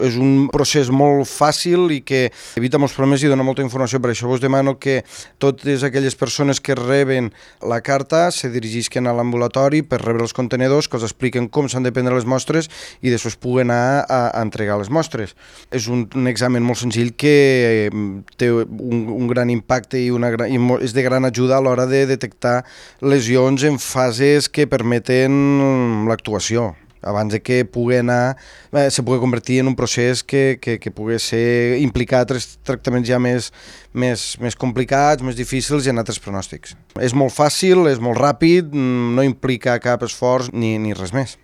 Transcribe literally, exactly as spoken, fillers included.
És un procés molt fàcil i que evita molts problemes i dona molta informació. Per això vos demano que totes aquelles persones que reben la carta se dirigisquen a l'ambulatori per rebre els contenedors, que els expliquen com s'han de prendre les mostres i després puguen anar a, a entregar les mostres. És un, un examen molt senzill que té un, un gran impacte i, una, i és de gran ajuda a l'hora de detectar lesions en fases que permeten l'actuació, abans de que pugui anar, eh, se pugui convertir en un procés que, que, que pugui ser implicar altres tractaments ja més, més, més complicats, més difícils i en altres pronòstics. És molt fàcil, és molt ràpid, no implica cap esforç ni, ni res més.